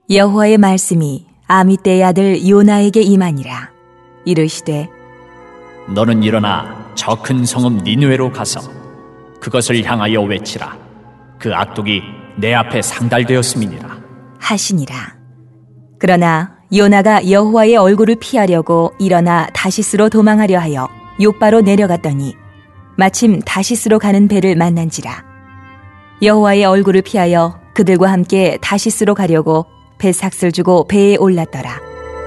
여호와의 말씀이 아미떼의 아들 요나에게 임하니라. 이르시되 너는 일어나 저 큰 성읍 니느웨로 가서 그것을 향하여 외치라. 그 악독이 내 앞에 상달되었음이니라 하시니라. 그러나 요나가 여호와의 얼굴을 피하려고 일어나 다시스로 도망하려 하여 욥바로 내려갔더니 마침 다시스로 가는 배를 만난지라. 여호와의 얼굴을 피하여 그들과 함께 다시스로 가려고 배 삭슬 주고 배에 올랐더라.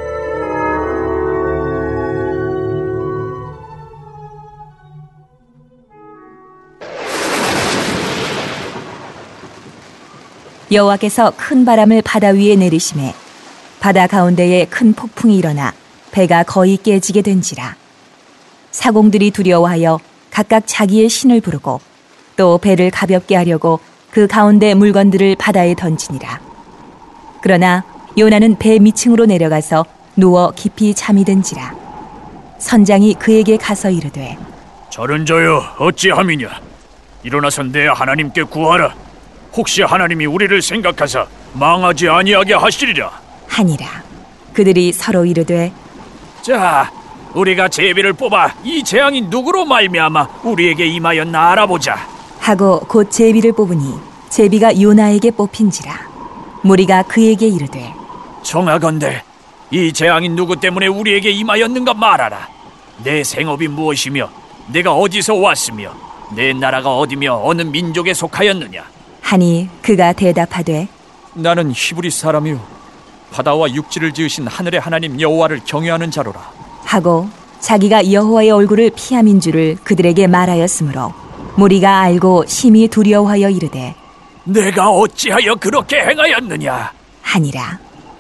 여호와께서 큰 바람을 바다 위에 내리심에 바다 가운데에 큰 폭풍이 일어나 배가 거의 깨지게 된지라. 사공들이 두려워하여 각각 자기의 신을 부르고 또 배를 가볍게 하려고 그 가운데 물건들을 바다에 던지니라. 그러나 요나는 배 밑층으로 내려가서 누워 깊이 잠이 든지라. 선장이 그에게 가서 이르되 저런 저여 어찌함이냐. 일어나서 내 하나님께 구하라. 혹시 하나님이 우리를 생각하사 망하지 아니하게 하시리라 하니라. 그들이 서로 이르되 자, 우리가 제비를 뽑아 이 재앙이 누구로 말미암아 우리에게 임하였나 알아보자 하고 곧 제비를 뽑으니 제비가 요나에게 뽑힌지라. 무리가 그에게 이르되 청하건대 이 재앙이 누구 때문에 우리에게 임하였는가 말하라. 내 생업이 무엇이며 내가 어디서 왔으며 내 나라가 어디며 어느 민족에 속하였느냐 하니 그가 대답하되 나는 히브리 사람이요 바다와 육지를 지으신 하늘의 하나님 여호와를 경외하는 자로라 하고 자기가 여호와의 얼굴을 피함인 줄을 그들에게 말하였으므로 무리가 알고 심히 두려워하여 이르되 내가 어찌하여 그렇게 행하였느냐 하니라.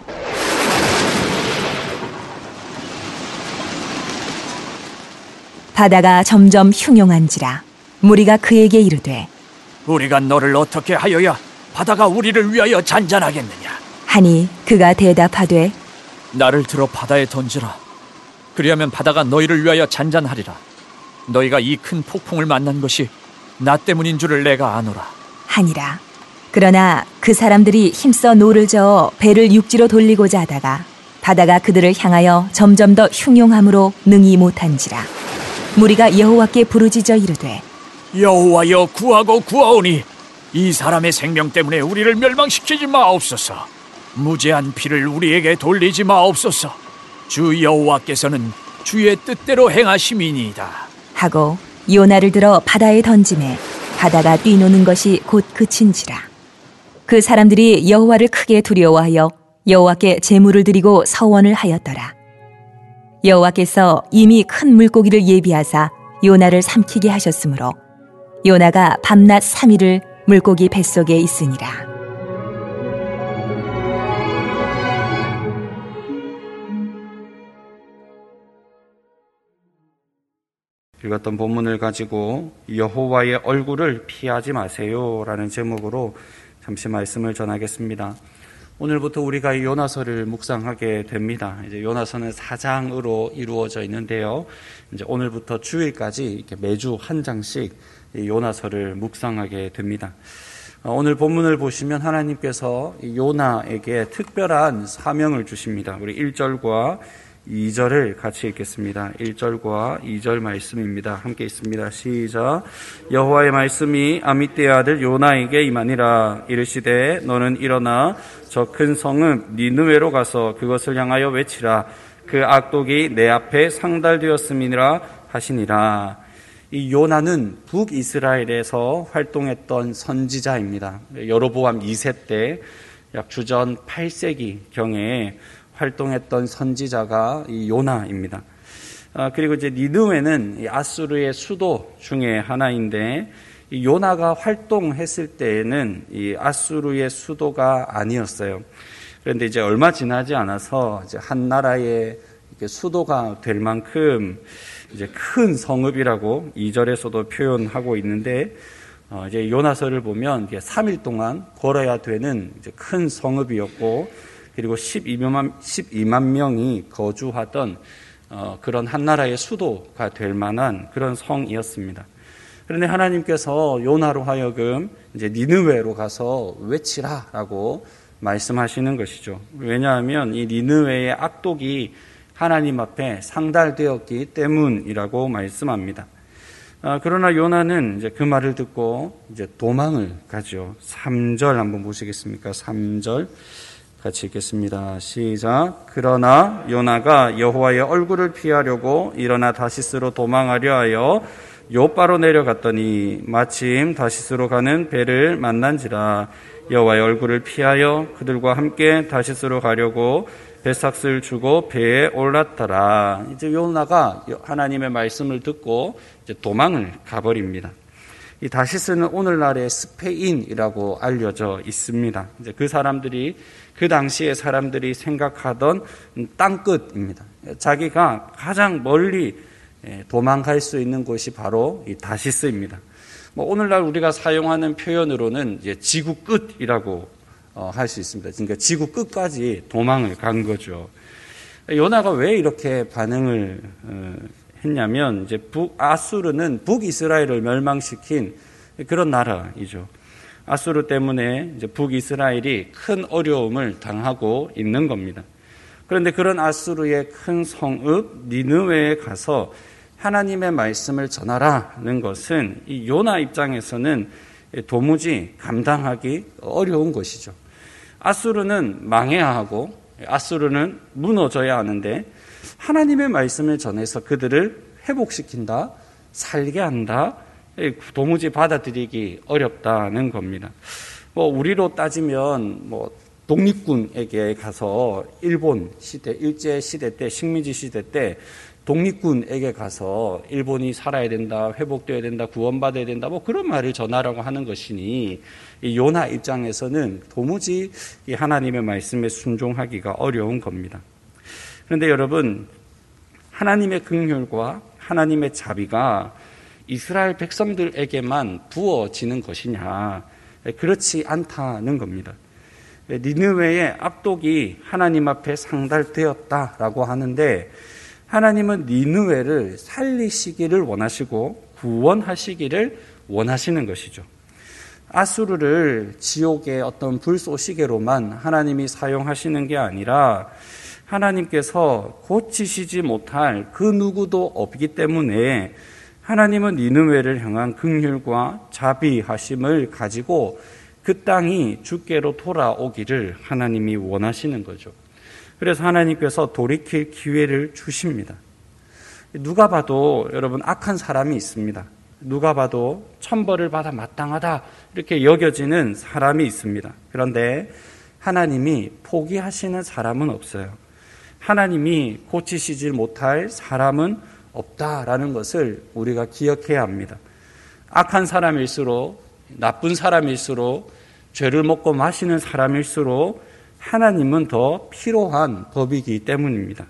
바다가 점점 흉용한지라. 무리가 그에게 이르되 우리가 너를 어떻게 하여야 바다가 우리를 위하여 잔잔하겠느냐 하니 그가 대답하되 나를 들어 바다에 던지라. 그리하면 바다가 너희를 위하여 잔잔하리라. 너희가 이 큰 폭풍을 만난 것이 나 때문인 줄을 내가 아노라 하니라. 그러나 그 사람들이 힘써 노를 저어 배를 육지로 돌리고자 하다가 바다가 그들을 향하여 점점 더 흉용함으로 능히 못한지라. 무리가 여호와께 부르짖어 이르되 여호와여 구하고 구하오니 이 사람의 생명 때문에 우리를 멸망시키지 마옵소서. 무죄한 피를 우리에게 돌리지 마옵소서. 주 여호와께서는 주의 뜻대로 행하심이니이다 하고 요나를 들어 바다에 던지매 바다가 뛰노는 것이 곧 그친지라. 그 사람들이 여호와를 크게 두려워하여 여호와께 제물을 드리고 서원을 하였더라. 여호와께서 이미 큰 물고기를 예비하사 요나를 삼키게 하셨으므로 요나가 밤낮 3일을 물고기 뱃속에 있으니라. 읽었던 본문을 가지고 여호와의 얼굴을 피하지 마세요라는 제목으로 잠시 말씀을 전하겠습니다. 오늘부터 우리가 이 요나서를 묵상하게 됩니다. 이제 요나서는 4장으로 이루어져 있는데요. 이제 오늘부터 주일까지 이렇게 매주 한 장씩 이 요나서를 묵상하게 됩니다. 오늘 본문을 보시면 하나님께서 요나에게 특별한 사명을 주십니다. 우리 1절과 2절을 같이 읽겠습니다. 1절과 2절 말씀입니다. 함께 읽습니다. 시작. 여호와의 말씀이 아미떼의 아들 요나에게 임하니라. 이르시되 너는 일어나 저 큰 성읍 니느웨로 가서 그것을 향하여 외치라. 그 악독이 내 앞에 상달되었음이니라 하시니라. 이 요나는 북이스라엘에서 활동했던 선지자입니다. 여로보암 2세 때 약 주전 8세기경에 활동했던 선지자가 이 요나입니다. 그리고 이제 니느웨는 이 아수르의 수도 중에 하나인데 이 요나가 활동했을 때에는 이 아수르의 수도가 아니었어요. 그런데 이제 얼마 지나지 않아서 이제 한 나라의 수도가 될 만큼 이제 큰 성읍이라고 2절에서도 표현하고 있는데 이제 요나서를 보면 3일 동안 걸어야 되는 이제 큰 성읍이었고 그리고 12만 명이 거주하던 그런 한 나라의 수도가 될 만한 그런 성이었습니다. 그런데 하나님께서 요나로 하여금 이제 니느웨로 가서 외치라라고 말씀하시는 것이죠. 왜냐하면 이 니느웨의 악독이 하나님 앞에 상달되었기 때문이라고 말씀합니다. 그러나 요나는 이제 그 말을 듣고 이제 도망을 가죠. 3절 한번 보시겠습니까? 3절 같이 읽겠습니다. 시작. 그러나 요나가 여호와의 얼굴을 피하려고 일어나 다시스로 도망하려 하여 요바로 내려갔더니 마침 다시스로 가는 배를 만난지라. 여호와의 얼굴을 피하여 그들과 함께 다시스로 가려고 배삭을 주고 배에 올랐더라. 이제 요나가 하나님의 말씀을 듣고 이제 도망을 가버립니다. 이 다시스는 오늘날의 스페인이라고 알려져 있습니다. 이제 그 사람들이 그 당시에 사람들이 생각하던 땅끝입니다. 자기가 가장 멀리 도망갈 수 있는 곳이 바로 이 다시스입니다. 오늘날 우리가 사용하는 표현으로는 이제 지구 끝이라고 할 수 있습니다. 그러니까 지구 끝까지 도망을 간 거죠. 요나가 왜 이렇게 반응을 했냐면 이제 아수르는 북이스라엘을 멸망시킨 그런 나라이죠. 아수르 때문에 이제 북이스라엘이 큰 어려움을 당하고 있는 겁니다. 그런데 그런 아수르의 큰 성읍 니느웨에 가서 하나님의 말씀을 전하라는 것은 이 요나 입장에서는 도무지 감당하기 어려운 것이죠. 아수르는 망해야 하고 아수르는 무너져야 하는데 하나님의 말씀을 전해서 그들을 회복시킨다, 살게 한다, 도무지 받아들이기 어렵다는 겁니다. 우리로 따지면 독립군에게 가서 일본 시대, 일제 시대 때, 식민지 시대 때 독립군에게 가서 일본이 살아야 된다, 회복되어야 된다, 구원받아야 된다, 그런 말을 전하라고 하는 것이니 이 요나 입장에서는 도무지 이 하나님의 말씀에 순종하기가 어려운 겁니다. 그런데 여러분, 하나님의 긍휼과 하나님의 자비가 이스라엘 백성들에게만 부어지는 것이냐? 그렇지 않다는 겁니다. 니느웨의 압독이 하나님 앞에 상달되었다라고 하는데 하나님은 니느웨를 살리시기를 원하시고 구원하시기를 원하시는 것이죠. 아수르를 지옥의 어떤 불쏘시개로만 하나님이 사용하시는 게 아니라 하나님께서 고치시지 못할 그 누구도 없기 때문에 하나님은 니느웨를 향한 긍휼과 자비하심을 가지고 그 땅이 주께로 돌아오기를 하나님이 원하시는 거죠. 그래서 하나님께서 돌이킬 기회를 주십니다. 누가 봐도 여러분 악한 사람이 있습니다. 누가 봐도 천벌을 받아 마땅하다 이렇게 여겨지는 사람이 있습니다. 그런데 하나님이 포기하시는 사람은 없어요. 하나님이 고치시지 못할 사람은 없다라는 것을 우리가 기억해야 합니다. 악한 사람일수록, 나쁜 사람일수록, 죄를 먹고 마시는 사람일수록 하나님은 더 필요한 법이기 때문입니다.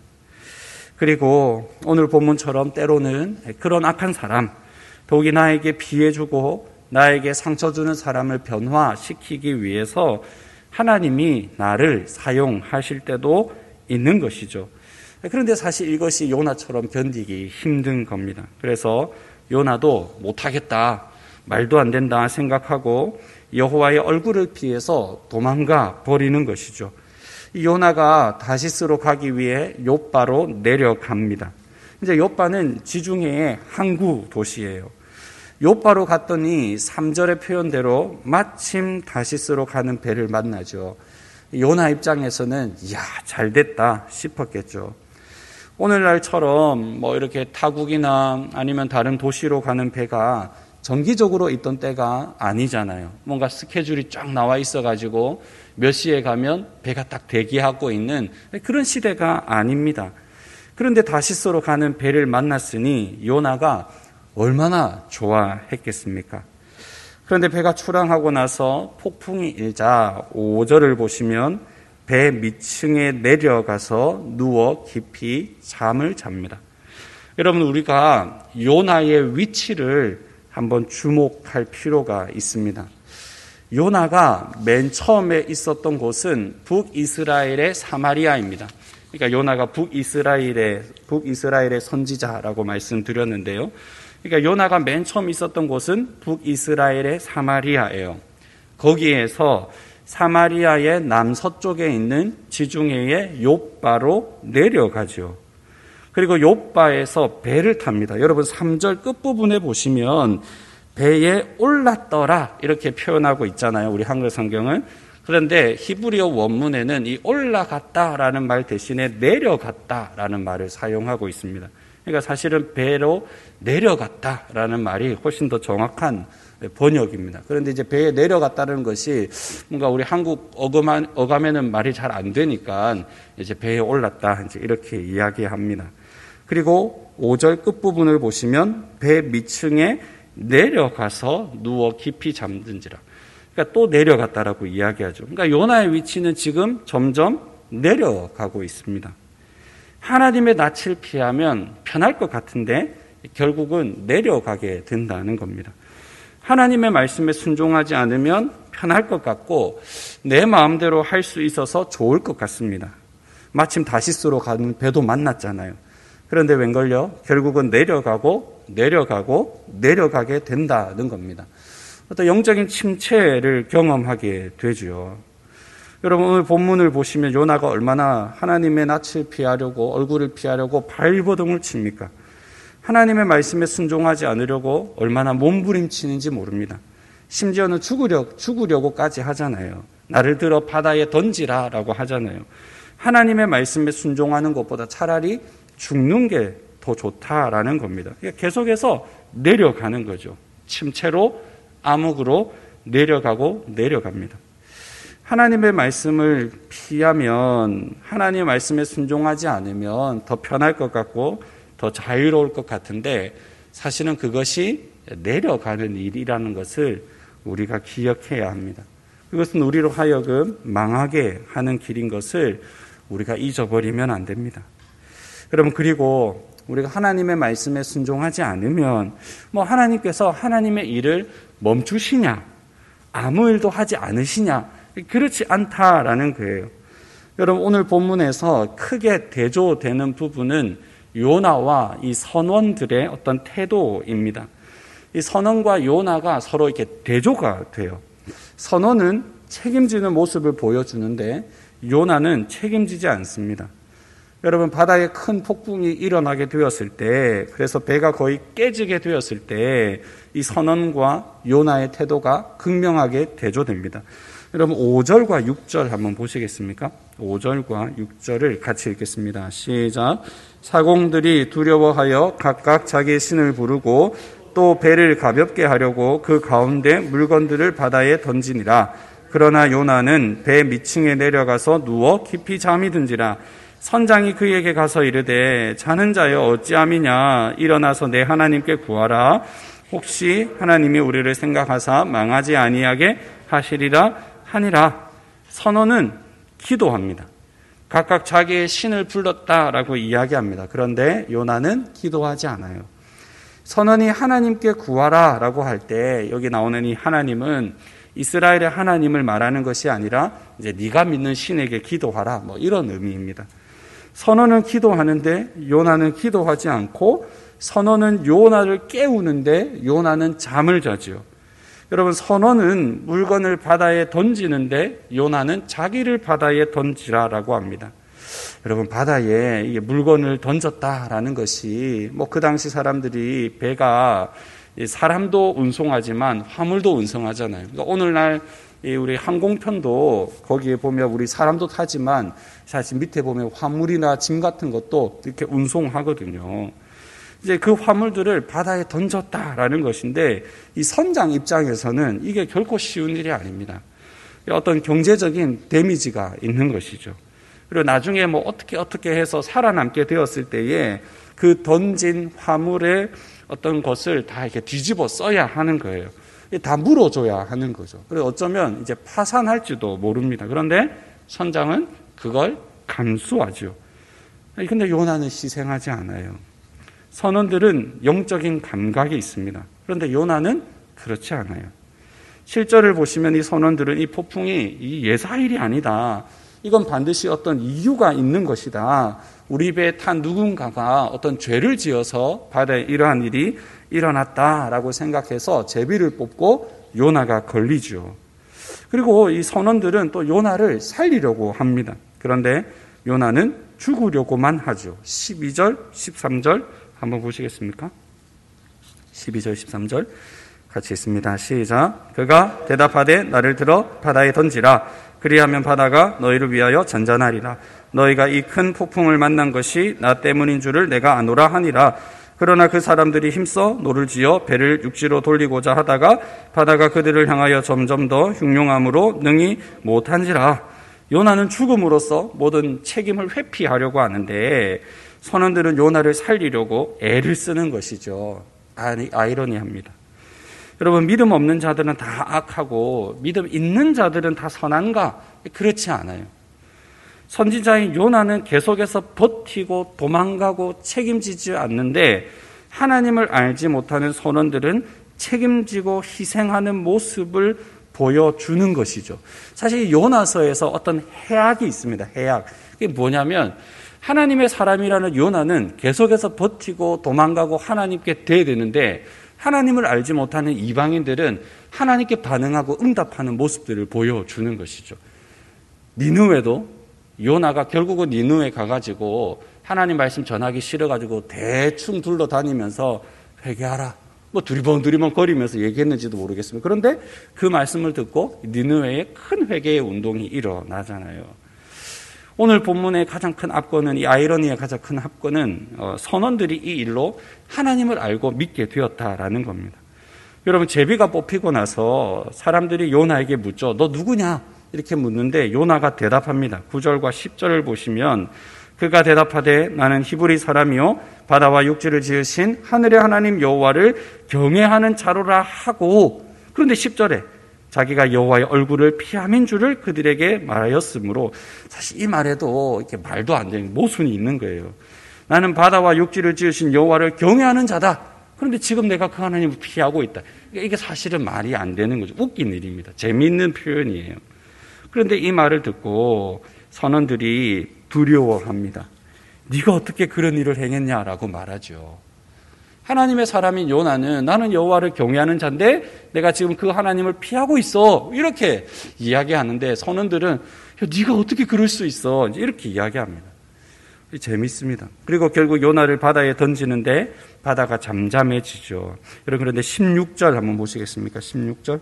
그리고 오늘 본문처럼 때로는 그런 악한 사람, 독이 나에게 피해주고 나에게 상처 주는 사람을 변화시키기 위해서 하나님이 나를 사용하실 때도 있는 것이죠. 그런데 사실 이것이 요나처럼 견디기 힘든 겁니다. 그래서 요나도 못하겠다, 말도 안 된다 생각하고 여호와의 얼굴을 피해서 도망가 버리는 것이죠. 요나가 다시스로 가기 위해 욥바로 내려갑니다. 이제 욥바는 지중해의 항구 도시예요. 욥바로 갔더니 3절의 표현대로 마침 다시스로 가는 배를 만나죠. 요나 입장에서는 이야 잘됐다 싶었겠죠. 오늘날처럼 이렇게 타국이나 아니면 다른 도시로 가는 배가 정기적으로 있던 때가 아니잖아요. 뭔가 스케줄이 쫙 나와 있어가지고 몇 시에 가면 배가 딱 대기하고 있는 그런 시대가 아닙니다. 그런데 다시스로 가는 배를 만났으니 요나가 얼마나 좋아했겠습니까? 그런데 배가 출항하고 나서 폭풍이 일자 5절을 보시면 배 밑층에 내려가서 누워 깊이 잠을 잡니다. 여러분, 우리가 요나의 위치를 한번 주목할 필요가 있습니다. 요나가 맨 처음에 있었던 곳은 북이스라엘의 사마리아입니다. 그러니까 요나가 북이스라엘의 선지자라고 말씀드렸는데요. 그러니까 요나가 맨 처음 있었던 곳은 북이스라엘의 사마리아예요. 거기에서 사마리아의 남서쪽에 있는 지중해의 욥바로 내려가죠. 그리고 욥바에서 배를 탑니다. 여러분 3절 끝부분에 보시면 배에 올랐더라 이렇게 표현하고 있잖아요. 우리 한글 성경은. 그런데 히브리어 원문에는 이 올라갔다라는 말 대신에 내려갔다라는 말을 사용하고 있습니다. 그러니까 사실은 배로 내려갔다라는 말이 훨씬 더 정확한 번역입니다. 그런데 이제 배에 내려갔다는 것이 뭔가 우리 한국 어감에는 말이 잘 안 되니까 이제 배에 올랐다 이제 이렇게 이야기합니다. 그리고 5절 끝부분을 보시면 배 밑층에 내려가서 누워 깊이 잠든지라. 그러니까 또 내려갔다라고 이야기하죠. 그러니까 요나의 위치는 지금 점점 내려가고 있습니다. 하나님의 낯을 피하면 편할 것 같은데 결국은 내려가게 된다는 겁니다. 하나님의 말씀에 순종하지 않으면 편할 것 같고 내 마음대로 할 수 있어서 좋을 것 같습니다. 마침 다시스로 가는 배도 만났잖아요. 그런데 웬걸요? 결국은 내려가게 된다는 겁니다. 어떤 영적인 침체를 경험하게 되죠. 여러분 오늘 본문을 보시면 요나가 얼마나 하나님의 낯을 피하려고 얼굴을 피하려고 발버둥을 칩니까? 하나님의 말씀에 순종하지 않으려고 얼마나 몸부림치는지 모릅니다. 심지어는 죽으려고까지 하잖아요. 나를 들어 바다에 던지라라고 하잖아요. 하나님의 말씀에 순종하는 것보다 차라리 죽는 게 더 좋다라는 겁니다. 계속해서 내려가는 거죠. 침체로 암흑으로 내려갑니다. 하나님의 말씀을 피하면 하나님의 말씀에 순종하지 않으면 더 편할 것 같고 더 자유로울 것 같은데 사실은 그것이 내려가는 일이라는 것을 우리가 기억해야 합니다. 그것은 우리로 하여금 망하게 하는 길인 것을 우리가 잊어버리면 안 됩니다. 여러분 그리고 우리가 하나님의 말씀에 순종하지 않으면 하나님께서 하나님의 일을 멈추시냐 아무 일도 하지 않으시냐 그렇지 않다라는 거예요. 여러분 오늘 본문에서 크게 대조되는 부분은 요나와 이 선원들의 어떤 태도입니다. 이 선원과 요나가 서로 이렇게 대조가 돼요. 선원은 책임지는 모습을 보여주는데 요나는 책임지지 않습니다. 여러분 바다에 큰 폭풍이 일어나게 되었을 때 그래서 배가 거의 깨지게 되었을 때 이 선원과 요나의 태도가 극명하게 대조됩니다. 여러분 5절과 6절 한번 보시겠습니까? 5절과 6절을 같이 읽겠습니다. 시작. 사공들이 두려워하여 각각 자기의 신을 부르고 또 배를 가볍게 하려고 그 가운데 물건들을 바다에 던지니라. 그러나 요나는 배 밑층에 내려가서 누워 깊이 잠이 든지라. 선장이 그에게 가서 이르되 자는 자여 어찌함이냐 일어나서 내 하나님께 구하라. 혹시 하나님이 우리를 생각하사 망하지 아니하게 하시리라 하니라. 선원은 기도합니다. 각각 자기의 신을 불렀다라고 이야기합니다. 그런데 요나는 기도하지 않아요. 선원이 하나님께 구하라라고 할 때 여기 나오는 이 하나님은 이스라엘의 하나님을 말하는 것이 아니라 이제 네가 믿는 신에게 기도하라 이런 의미입니다. 선원은 기도하는데 요나는 기도하지 않고 선원은 요나를 깨우는데 요나는 잠을 자죠. 여러분 선원은 물건을 바다에 던지는데 요나는 자기를 바다에 던지라라고 합니다. 여러분 바다에 이게 물건을 던졌다라는 것이 그 당시 사람들이 배가 사람도 운송하지만 화물도 운송하잖아요. 그러니까 오늘날 우리 항공편도 거기에 보면 우리 사람도 타지만 사실 밑에 보면 화물이나 짐 같은 것도 이렇게 운송하거든요. 이제 그 화물들을 바다에 던졌다라는 것인데 이 선장 입장에서는 이게 결코 쉬운 일이 아닙니다. 어떤 경제적인 데미지가 있는 것이죠. 그리고 나중에 어떻게 해서 살아남게 되었을 때에 그 던진 화물의 어떤 것을 다 이렇게 뒤집어 써야 하는 거예요. 다 물어줘야 하는 거죠. 그래서 어쩌면 이제 파산할지도 모릅니다. 그런데 선장은 그걸 감수하죠. 근데 요나는 희생하지 않아요. 선원들은 영적인 감각이 있습니다. 그런데 요나는 그렇지 않아요. 7절을 보시면 이 선원들은 이 폭풍이 이 예사일이 아니다. 이건 반드시 어떤 이유가 있는 것이다. 우리 배에 탄 누군가가 어떤 죄를 지어서 바다에 이러한 일이 일어났다라고 생각해서 제비를 뽑고 요나가 걸리죠. 그리고 이 선원들은 또 요나를 살리려고 합니다. 그런데 요나는 죽으려고만 하죠. 12절, 13절 한번 보시겠습니까? 12절, 13절 같이 있습니다. 시작. 그가 대답하되 나를 들어 바다에 던지라. 그리하면 바다가 너희를 위하여 잔잔하리라. 너희가 이 큰 폭풍을 만난 것이 나 때문인 줄을 내가 아노라 하니라. 그러나 그 사람들이 힘써 노를 지어 배를 육지로 돌리고자 하다가 바다가 그들을 향하여 점점 더 흉흉함으로 능히 못한지라. 요나는 죽음으로써 모든 책임을 회피하려고 하는데 선원들은 요나를 살리려고 애를 쓰는 것이죠. 아이러니합니다. 여러분, 믿음 없는 자들은 다 악하고 믿음 있는 자들은 다 선한가? 그렇지 않아요. 선지자인 요나는 계속해서 버티고 도망가고 책임지지 않는데 하나님을 알지 못하는 선원들은 책임지고 희생하는 모습을 보여주는 것이죠. 사실 요나서에서 어떤 해악이 있습니다. 해악. 그게 뭐냐면 하나님의 사람이라는 요나는 계속해서 버티고 도망가고 하나님께 대되는데 하나님을 알지 못하는 이방인들은 하나님께 반응하고 응답하는 모습들을 보여주는 것이죠. 니느웨도 요나가 결국은 니느웨 가가지고 하나님 말씀 전하기 싫어가지고 대충 둘러다니면서 회개하라 뭐 두리번 거리면서 얘기했는지도 모르겠습니다. 그런데 그 말씀을 듣고 니느웨에 큰 회개의 운동이 일어나잖아요. 오늘 본문의 가장 큰 압권은, 이 아이러니의 가장 큰 압권은 선원들이 이 일로 하나님을 알고 믿게 되었다라는 겁니다. 여러분, 제비가 뽑히고 나서 사람들이 요나에게 묻죠. 너 누구냐? 이렇게 묻는데 요나가 대답합니다. 9절과 10절을 보시면 그가 대답하되 나는 히브리 사람이요 바다와 육지를 지으신 하늘의 하나님 여호와를 경외하는 자로라 하고, 그런데 10절에 자기가 여호와의 얼굴을 피함인 줄을 그들에게 말하였으므로, 사실 이 말에도 이렇게 말도 안 되는 모순이 있는 거예요. 나는 바다와 육지를 지으신 여호와를 경외하는 자다. 그런데 지금 내가 그 하나님을 피하고 있다. 이게 사실은 말이 안 되는 거죠. 웃긴 일입니다. 재미있는 표현이에요. 그런데 이 말을 듣고 선원들이 두려워합니다. 네가 어떻게 그런 일을 행했냐라고 말하죠. 하나님의 사람인 요나는 나는 여호와를 경외하는 자인데 내가 지금 그 하나님을 피하고 있어, 이렇게 이야기하는데 선원들은 네가 어떻게 그럴 수 있어, 이렇게 이야기합니다. 재밌습니다. 그리고 결국 요나를 바다에 던지는데 바다가 잠잠해지죠. 여러분, 그런데 16절 한번 보시겠습니까? 16절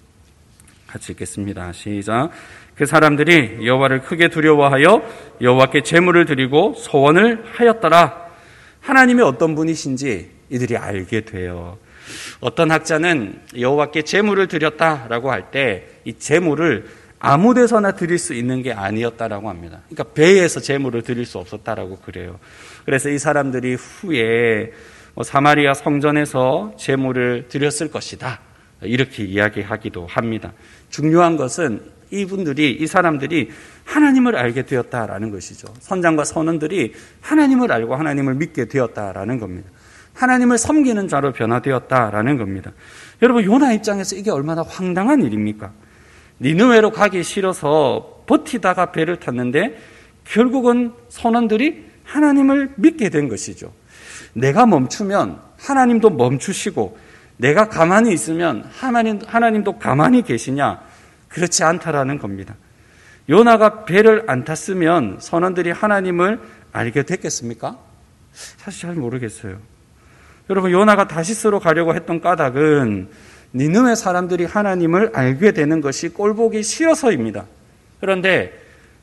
같이 읽겠습니다. 시작. 그 사람들이 여호와를 크게 두려워하여 여호와께 제물을 드리고 소원을 하였더라. 하나님이 어떤 분이신지 이들이 알게 돼요. 어떤 학자는 여호와께 제물을 드렸다라고 할 때 이 제물을 아무 데서나 드릴 수 있는 게 아니었다라고 합니다. 그러니까 배에서 제물을 드릴 수 없었다라고 그래요. 그래서 이 사람들이 후에 사마리아 성전에서 제물을 드렸을 것이다, 이렇게 이야기하기도 합니다. 중요한 것은 이 사람들이 하나님을 알게 되었다라는 것이죠. 선장과 선원들이 하나님을 알고 하나님을 믿게 되었다라는 겁니다. 하나님을 섬기는 자로 변화되었다라는 겁니다. 여러분, 요나 입장에서 이게 얼마나 황당한 일입니까? 니느웨로 가기 싫어서 버티다가 배를 탔는데 결국은 선원들이 하나님을 믿게 된 것이죠. 내가 멈추면 하나님도 멈추시고 내가 가만히 있으면 하나님도 가만히 계시냐? 그렇지 않다라는 겁니다. 요나가 배를 안 탔으면 선원들이 하나님을 알게 됐겠습니까? 사실 잘 모르겠어요. 여러분, 요나가 다시스로 가려고 했던 까닭은 니느웨 사람들이 하나님을 알게 되는 것이 꼴보기 싫어서입니다. 그런데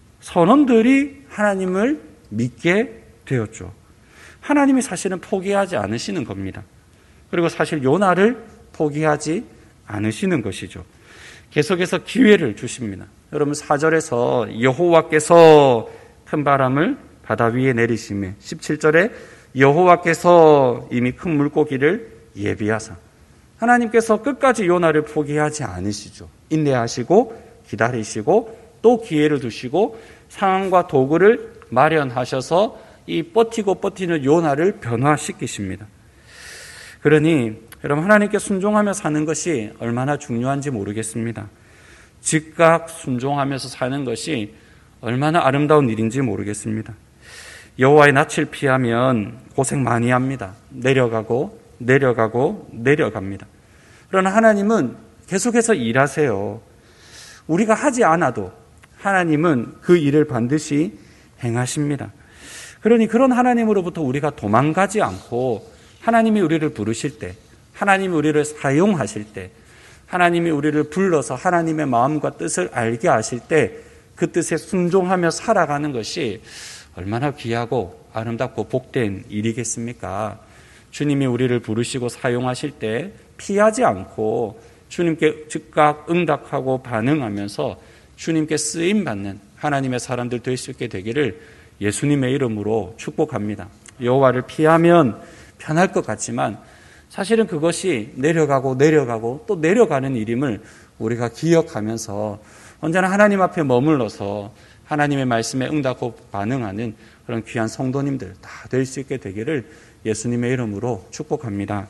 선원들이 하나님을 믿게 되었죠. 하나님이 사실은 포기하지 않으시는 겁니다. 그리고 사실 요나를 포기하지 않으시는 것이죠. 계속해서 기회를 주십니다. 여러분, 4절에서 여호와께서 큰 바람을 바다 위에 내리시매, 17절에 여호와께서 이미 큰 물고기를 예비하사, 하나님께서 끝까지 요나를 포기하지 않으시죠. 인내하시고 기다리시고 또 기회를 두시고 상황과 도구를 마련하셔서 이 버티는 요나를 변화시키십니다. 그러니 여러분, 하나님께 순종하며 사는 것이 얼마나 중요한지 모르겠습니다. 즉각 순종하면서 사는 것이 얼마나 아름다운 일인지 모르겠습니다. 여호와의 낯을 피하면 고생 많이 합니다. 내려갑니다. 그러나 하나님은 계속해서 일하세요. 우리가 하지 않아도 하나님은 그 일을 반드시 행하십니다. 그러니 그런 하나님으로부터 우리가 도망가지 않고 하나님이 우리를 부르실 때, 하나님이 우리를 사용하실 때, 하나님이 우리를 불러서 하나님의 마음과 뜻을 알게 하실 때 그 뜻에 순종하며 살아가는 것이 얼마나 귀하고 아름답고 복된 일이겠습니까? 주님이 우리를 부르시고 사용하실 때 피하지 않고 주님께 즉각 응답하고 반응하면서 주님께 쓰임받는 하나님의 사람들 될 수 있게 되기를 예수님의 이름으로 축복합니다. 여호와를 피하면 편할 것 같지만 사실은 그것이 내려가고 또 내려가는 일임을 우리가 기억하면서 언제나 하나님 앞에 머물러서 하나님의 말씀에 응답하고 반응하는 그런 귀한 성도님들 다 될 수 있게 되기를 예수님의 이름으로 축복합니다.